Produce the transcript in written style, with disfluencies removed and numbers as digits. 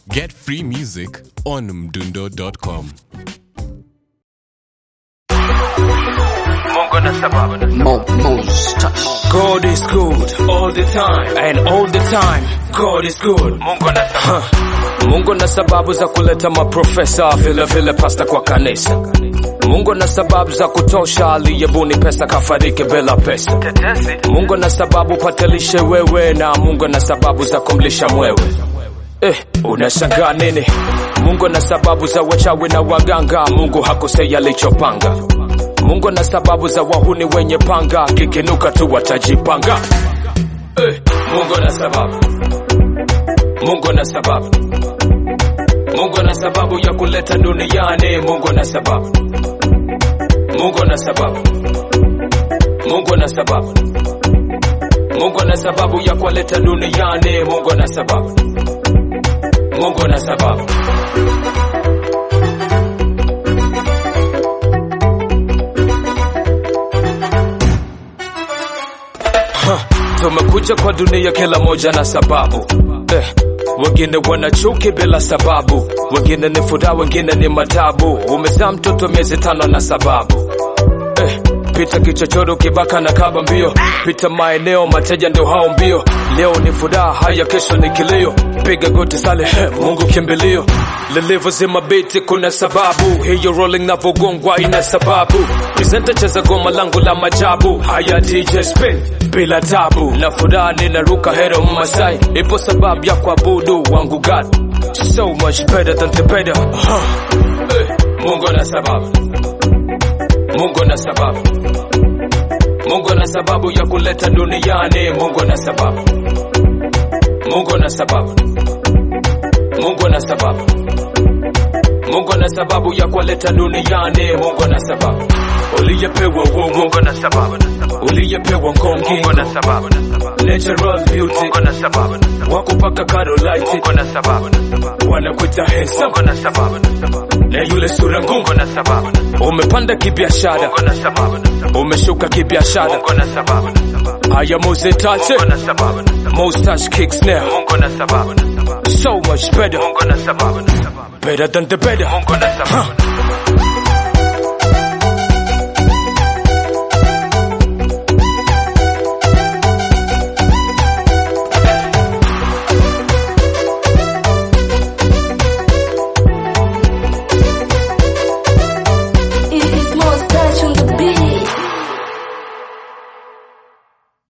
Get free music on mdundo.com. God is good all the time, and all the time God is good. Mungu na sababu za kuleta maprofesa, vile vile pasta kwa kanisa. Mungu na sababu za kutosha, aliyebuni pesa kafariki bila pesa. Mungu na sababu patelishe wewe, na Mungu na sababu za kumlisha mwewe. Unashangaa nini? Mungu na sababu za wachawi na waganga, Mungu hakosea alichopanga. Mungu na sababu za wahuni wenye panga, kikinuka tu watajipanga. Mungu na sababu, Mungu na sababu, Mungu na sababu ya kuleta duniani. Mungu na sababu, Mungu na sababu, Mungu na sababu, Mungu na sababu ya kuleta duniani. Mungu na sababu, Mungu na sababu. Tumekuja kwa dunia kila moja na sababu. Wengine wana chuki bila sababu, wengine ni furaha, wengine ni matabu. Umezaa mtoto miezi 5 na sababu. Pita kichochoro kibaka na kaba mbio, pita maeneo mateja ndio hao mbio. Leo ni furaha, haya kesho ni kilio. Piga goti sale, Mungu kimbilio. Lilivo zima biti kuna sababu, hiyo rolling na vogongwa ina sababu. Presenter cheza goma langu la majabu, haya DJ spin bila tabu. Na furaha ninaruka hero Masai, ipo sababu ya kuabudu wangu God. So much better than the better. Mungu na sababu, Mungu na sababu, Mungu na sababu ya kuleta duniani. Mungu na sababu, Mungu na sababu, Mungu na sababu, Mungu na sababu ya kuleta duniani. Mungu na sababu, uliyepewa uongo. Mungu na sababu, uliyepewa ngongi. Mungu na sababu, natural beauty. Mungu na sababu, wakupaka Carolite. Mungu na sababu, wanakuita handsome. Mungu na sababu, na yule sura ngumu. Mungu na sababu, umepanda kibiashara. Mungu na sababu, umeshuka kibiashara. Mungu na sababu, haya mose tache. Mungu na sababu, mustache kicks now. Mungu na sababu, so much better. Mungu na sababu, better than the better. Mungu na sababu.